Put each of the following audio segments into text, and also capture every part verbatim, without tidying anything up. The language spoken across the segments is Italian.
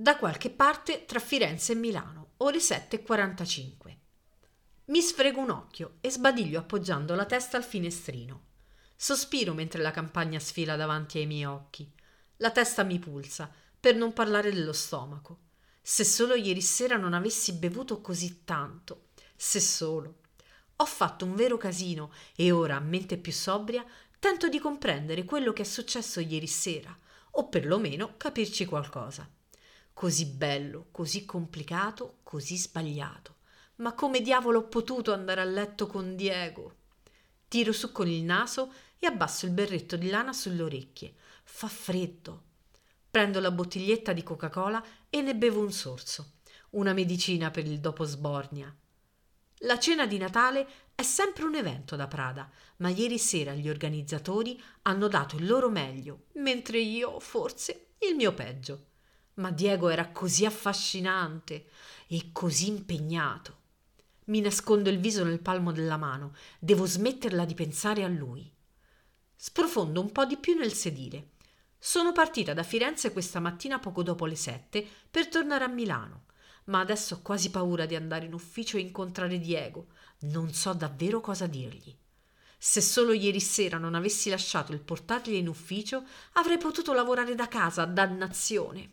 Da qualche parte tra Firenze e Milano, ore sette e quarantacinque. Mi sfrego un occhio e sbadiglio appoggiando la testa al finestrino. Sospiro mentre la campagna sfila davanti ai miei occhi. La testa mi pulsa, per non parlare dello stomaco. Se solo ieri sera non avessi bevuto così tanto. Se solo. Ho fatto un vero casino e ora, a mente più sobria, tento di comprendere quello che è successo ieri sera, o perlomeno capirci qualcosa. Così bello, così complicato, così sbagliato. Ma come diavolo ho potuto andare a letto con Diego? Tiro su con il naso e abbasso il berretto di lana sulle orecchie. Fa freddo. Prendo la bottiglietta di Coca-Cola e ne bevo un sorso. Una medicina per il dopo sbornia. La cena di Natale è sempre un evento da Prada, ma ieri sera gli organizzatori hanno dato il loro meglio, mentre io, forse, il mio peggio. Ma Diego era così affascinante e così impegnato. Mi nascondo il viso nel palmo della mano. Devo smetterla di pensare a lui. Sprofondo un po' di più nel sedile. Sono partita da Firenze questa mattina poco dopo le sette per tornare a Milano, ma adesso ho quasi paura di andare in ufficio e incontrare Diego. Non so davvero cosa dirgli. Se solo ieri sera non avessi lasciato il portatile in ufficio, avrei potuto lavorare da casa, dannazione.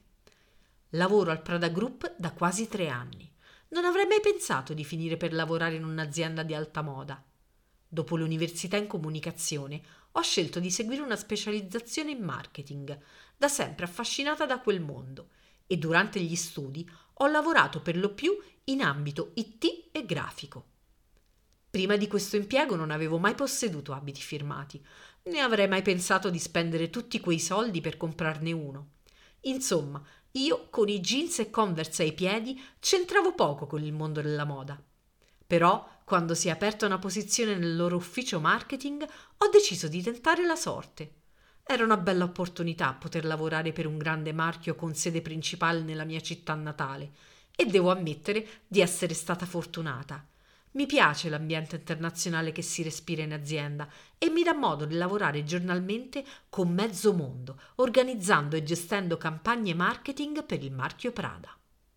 Lavoro al Prada Group da quasi tre anni. Non avrei mai pensato di finire per lavorare in un'azienda di alta moda. Dopo l'università in comunicazione ho scelto di seguire una specializzazione in marketing, da sempre affascinata da quel mondo, e durante gli studi ho lavorato per lo più in ambito I T e grafico. Prima di questo impiego non avevo mai posseduto abiti firmati, né avrei mai pensato di spendere tutti quei soldi per comprarne uno. Insomma, io con i jeans e Converse ai piedi c'entravo poco con il mondo della moda. Però, quando si è aperta una posizione nel loro ufficio marketing, ho deciso di tentare la sorte. Era una bella opportunità poter lavorare per un grande marchio con sede principale nella mia città natale e devo ammettere di essere stata fortunata. Mi piace l'ambiente internazionale che si respira in azienda e mi dà modo di lavorare giornalmente con mezzo mondo, organizzando e gestendo campagne marketing per il marchio Prada.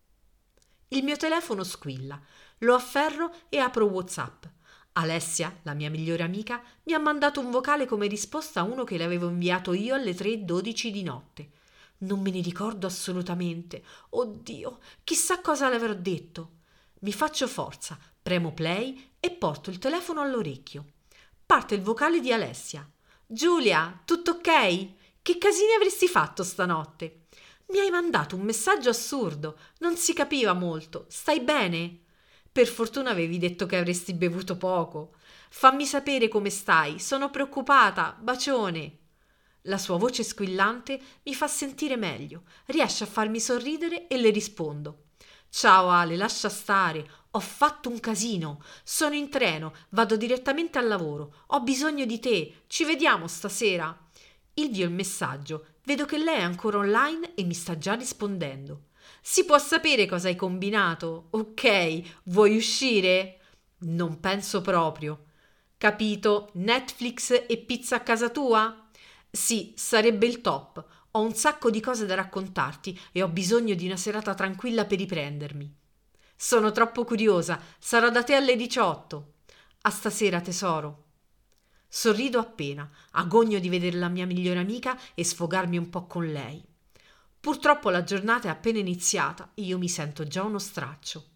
Il mio telefono squilla, lo afferro e apro WhatsApp. Alessia, la mia migliore amica, mi ha mandato un vocale come risposta a uno che le avevo inviato io alle tre e dodici di notte. Non me ne ricordo assolutamente. Oddio, chissà cosa le avrò detto. Mi faccio forza, premo play e porto il telefono all'orecchio. Parte il vocale di Alessia. Giulia, tutto ok? Che casini avresti fatto stanotte? Mi hai mandato un messaggio assurdo, non si capiva molto. Stai bene? Per fortuna avevi detto che avresti bevuto poco. Fammi sapere come stai, sono preoccupata, bacione. La sua voce squillante mi fa sentire meglio, riesce a farmi sorridere e le rispondo. Ciao Ale, lascia stare, ho fatto un casino, sono in treno, vado direttamente al lavoro, ho bisogno di te, ci vediamo stasera. Invio il messaggio, vedo che lei è ancora online e mi sta già rispondendo. Si può sapere cosa hai combinato? Ok, vuoi uscire? Non penso proprio. Capito, Netflix e pizza a casa tua? Sì, sarebbe il top. Ho un sacco di cose da raccontarti e ho bisogno di una serata tranquilla per riprendermi. Sono troppo curiosa, sarò da te alle diciotto. A stasera, tesoro. Sorrido appena, agogno di vedere la mia migliore amica e sfogarmi un po' con lei. Purtroppo la giornata è appena iniziata e io mi sento già uno straccio.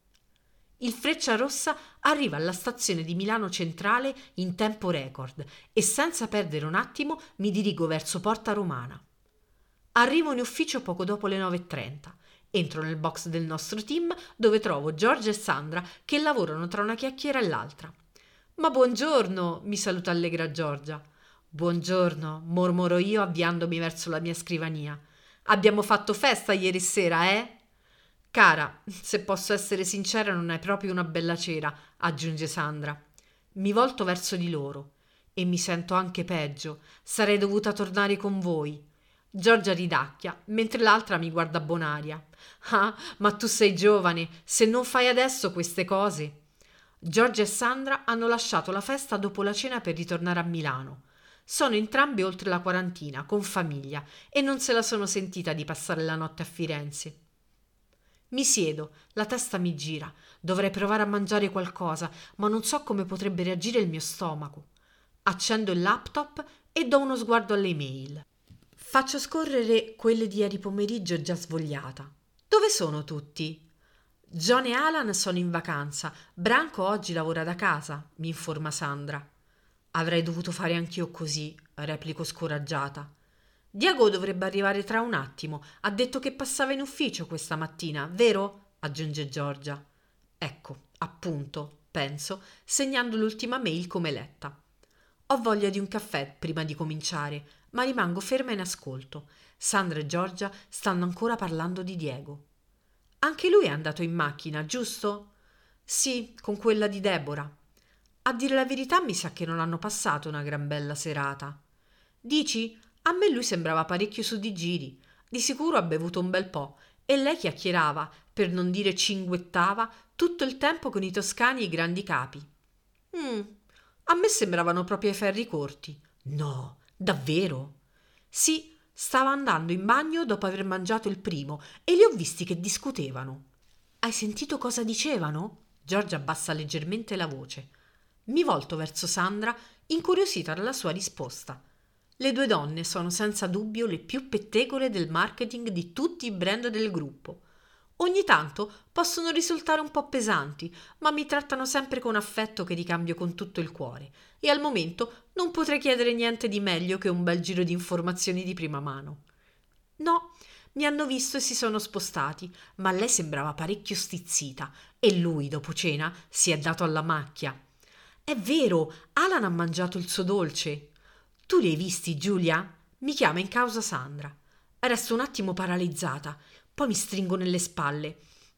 Il Frecciarossa arriva alla stazione di Milano Centrale in tempo record e senza perdere un attimo mi dirigo verso Porta Romana. Arrivo in ufficio poco dopo le nove e trenta. Entro nel box del nostro team dove trovo Giorgia e Sandra che lavorano tra una chiacchiera e l'altra. Ma buongiorno, mi saluta allegra Giorgia. Buongiorno, mormoro io avviandomi verso la mia scrivania. Abbiamo fatto festa ieri sera, eh? Cara, se posso essere sincera non è proprio una bella cera, aggiunge Sandra. Mi volto verso di loro e mi sento anche peggio. Sarei dovuta tornare con voi. Giorgia ridacchia, mentre l'altra mi guarda bonaria. Ah, ma tu sei giovane, se non fai adesso queste cose. Giorgia e Sandra hanno lasciato la festa dopo la cena per ritornare a Milano. Sono entrambe oltre la quarantina, con famiglia, e non se la sono sentita di passare la notte a Firenze. Mi siedo, la testa mi gira. Dovrei provare a mangiare qualcosa, ma non so come potrebbe reagire il mio stomaco. Accendo il laptop e do uno sguardo alle email. Faccio scorrere quelle di ieri pomeriggio già svogliata. Dove sono tutti? John e Alan sono in vacanza. Branco oggi lavora da casa, mi informa Sandra. Avrei dovuto fare anch'io così, replico scoraggiata. Diego dovrebbe arrivare tra un attimo. Ha detto che passava in ufficio questa mattina, vero? Aggiunge Giorgia. Ecco, appunto, penso, segnando l'ultima mail come letta. Ho voglia di un caffè prima di cominciare, ma rimango ferma in ascolto. Sandra e Giorgia stanno ancora parlando di Diego. Anche lui è andato in macchina, giusto? Sì, con quella di Deborah. A dire la verità mi sa che non hanno passato una gran bella serata. Dici? A me lui sembrava parecchio su di giri. Di sicuro ha bevuto un bel po' e lei chiacchierava, per non dire cinguettava, tutto il tempo con i toscani e i grandi capi. Mm, a me sembravano proprio ai ferri corti. No, davvero? Sì, stava andando in bagno dopo aver mangiato il primo e li ho visti che discutevano. Hai sentito cosa dicevano? Giorgia abbassa leggermente la voce. Mi volto verso Sandra, incuriosita dalla sua risposta. Le due donne sono senza dubbio le più pettegole del marketing di tutti i brand del gruppo. Ogni tanto possono risultare un po' pesanti, ma mi trattano sempre con affetto che ricambio con tutto il cuore e al momento non potrei chiedere niente di meglio che un bel giro di informazioni di prima mano. No, mi hanno visto e si sono spostati, ma lei sembrava parecchio stizzita e lui, dopo cena, si è dato alla macchia. È vero, Alan ha mangiato il suo dolce. Tu li hai visti, Giulia? Mi chiama in causa Sandra. Resto un attimo paralizzata, poi mi stringo nelle spalle.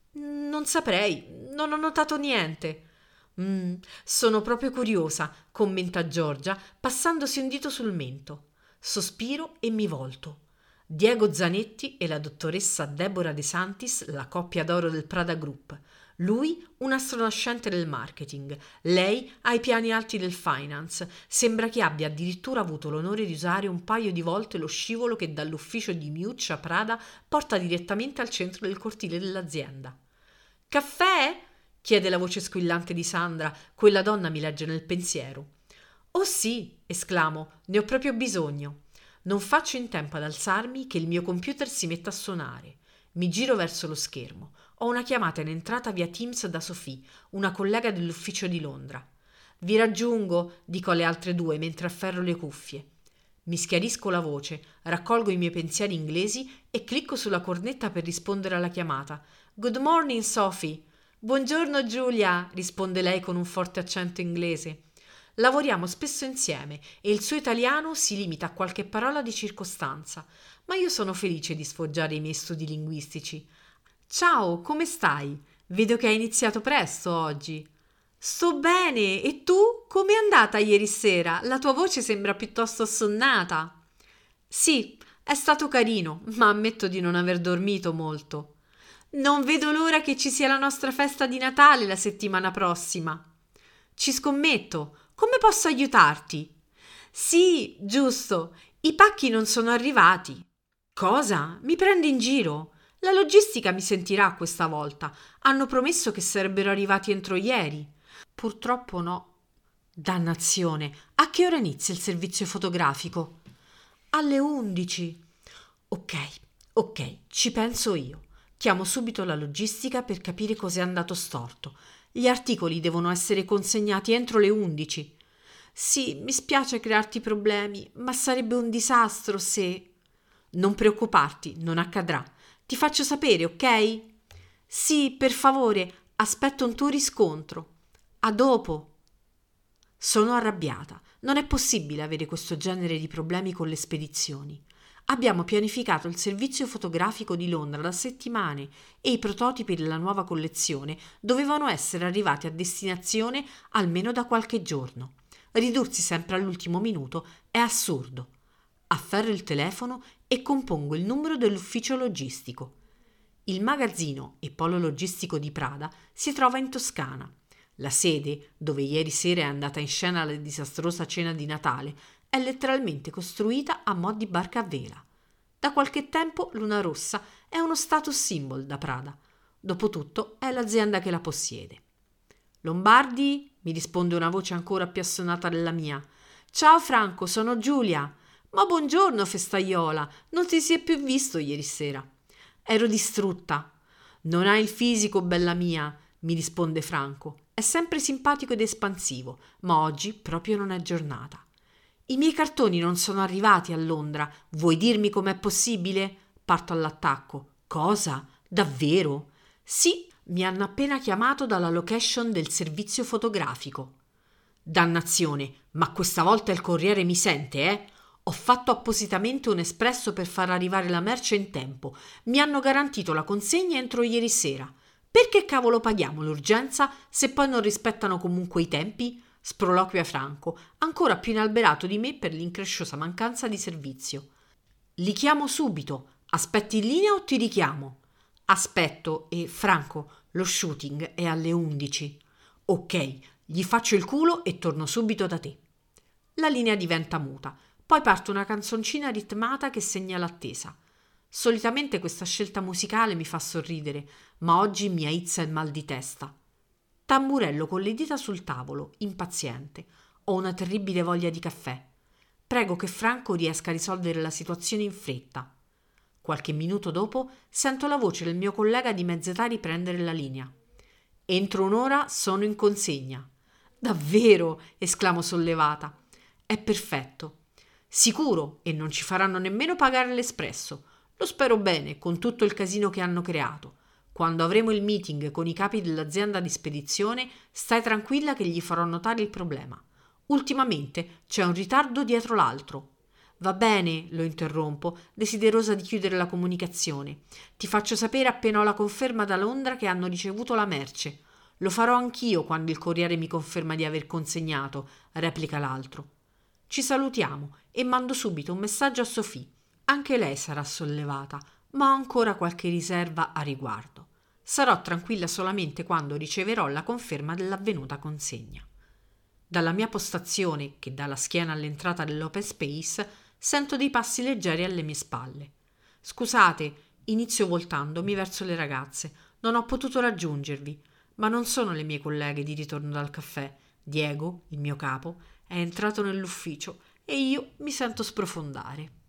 Non saprei, non ho notato niente. Mm, sono proprio curiosa, commenta Giorgia, passandosi un dito sul mento. Sospiro e mi volto. Diego Zanetti e la dottoressa Deborah De Santis, la coppia d'oro del Prada Group. Lui un astronascente del marketing, lei ha i piani alti del finance. Sembra che abbia addirittura avuto l'onore di usare un paio di volte lo scivolo che dall'ufficio di Miuccia Prada porta direttamente al centro del cortile dell'azienda. Caffè? Chiede la voce squillante di Sandra. Quella donna mi legge nel pensiero. Oh sì, esclamo, ne ho proprio bisogno. Non faccio in tempo ad alzarmi che il mio computer si metta a suonare. Mi giro verso lo schermo. Ho una chiamata in entrata via Teams da Sophie, una collega dell'ufficio di Londra. Vi raggiungo, dico alle altre due mentre afferro le cuffie. Mi schiarisco la voce, raccolgo i miei pensieri inglesi e clicco sulla cornetta per rispondere alla chiamata. Good morning, Sophie. Buongiorno, Giulia, risponde lei con un forte accento inglese. Lavoriamo spesso insieme e il suo italiano si limita a qualche parola di circostanza, ma io sono felice di sfoggiare i miei studi linguistici. Ciao, come stai? Vedo che hai iniziato presto oggi. Sto bene, e tu? Com'è andata ieri sera? La tua voce sembra piuttosto assonnata. Sì, è stato carino, ma ammetto di non aver dormito molto. Non vedo l'ora che ci sia la nostra festa di Natale la settimana prossima. Ci scommetto. Come posso aiutarti? Sì, giusto, i pacchi non sono arrivati. Cosa? Mi prendi in giro? La logistica mi sentirà questa volta. Hanno promesso che sarebbero arrivati entro ieri. Purtroppo no. Dannazione, a che ora inizia il servizio fotografico? Alle undici. Ok, ok, ci penso io. Chiamo subito la logistica per capire cos'è andato storto. Gli articoli devono essere consegnati entro le undici. Sì, mi spiace crearti problemi, ma sarebbe un disastro se... Non preoccuparti, non accadrà. Ti faccio sapere, ok? Sì, per favore, aspetto un tuo riscontro. A dopo. Sono arrabbiata. Non è possibile avere questo genere di problemi con le spedizioni. Abbiamo pianificato il servizio fotografico di Londra da settimane e i prototipi della nuova collezione dovevano essere arrivati a destinazione almeno da qualche giorno. Ridursi sempre all'ultimo minuto è assurdo. Afferro il telefono e compongo il numero dell'ufficio logistico. Il magazzino e polo logistico di Prada si trova in Toscana. La sede, dove ieri sera è andata in scena la disastrosa cena di Natale, è letteralmente costruita a mo' di barca a vela. Da qualche tempo Luna Rossa è uno status symbol da Prada. Dopotutto è l'azienda che la possiede. Lombardi? Mi risponde una voce ancora più assonata della mia. Ciao Franco, sono Giulia. Ma buongiorno, festaiola, non ti si è più visto ieri sera. Ero distrutta. Non hai il fisico, bella mia, mi risponde Franco. È sempre simpatico ed espansivo, ma oggi proprio non è giornata. I miei cartoni non sono arrivati a Londra. Vuoi dirmi com'è possibile? Parto all'attacco. Cosa? Davvero? Sì, mi hanno appena chiamato dalla location del servizio fotografico. Dannazione, ma questa volta il corriere mi sente, eh? Ho fatto appositamente un espresso per far arrivare la merce in tempo. Mi hanno garantito la consegna entro ieri sera. Perché cavolo paghiamo l'urgenza se poi non rispettano comunque i tempi? Sproloquia Franco, ancora più inalberato di me per l'incresciosa mancanza di servizio. Li chiamo subito. Aspetti in linea o ti richiamo? Aspetto e, Franco, lo shooting è alle undici. Ok, gli faccio il culo e torno subito da te. La linea diventa muta. Poi parte una canzoncina ritmata che segna l'attesa. Solitamente questa scelta musicale mi fa sorridere, ma oggi mi aizza il mal di testa. Tamburello con le dita sul tavolo, impaziente. Ho una terribile voglia di caffè. Prego che Franco riesca a risolvere la situazione in fretta. Qualche minuto dopo sento la voce del mio collega di mezza età riprendere la linea. Entro un'ora sono in consegna. Davvero? Esclamo sollevata. È perfetto. Sicuro, e non ci faranno nemmeno pagare l'espresso. Lo spero bene, con tutto il casino che hanno creato. Quando avremo il meeting con i capi dell'azienda di spedizione, stai tranquilla che gli farò notare il problema. Ultimamente c'è un ritardo dietro l'altro. Va bene, lo interrompo, desiderosa di chiudere la comunicazione. Ti faccio sapere appena ho la conferma da Londra che hanno ricevuto la merce. Lo farò anch'io quando il corriere mi conferma di aver consegnato, replica l'altro. Ci salutiamo e mando subito un messaggio a Sophie. Anche lei sarà sollevata, ma ho ancora qualche riserva a riguardo. Sarò tranquilla solamente quando riceverò la conferma dell'avvenuta consegna. Dalla mia postazione, che dà la schiena all'entrata dell'open space, sento dei passi leggeri alle mie spalle. Scusate, inizio voltandomi verso le ragazze. Non ho potuto raggiungervi, ma non sono le mie colleghe di ritorno dal caffè. Diego, il mio capo, è entrato nell'ufficio e io mi sento sprofondare.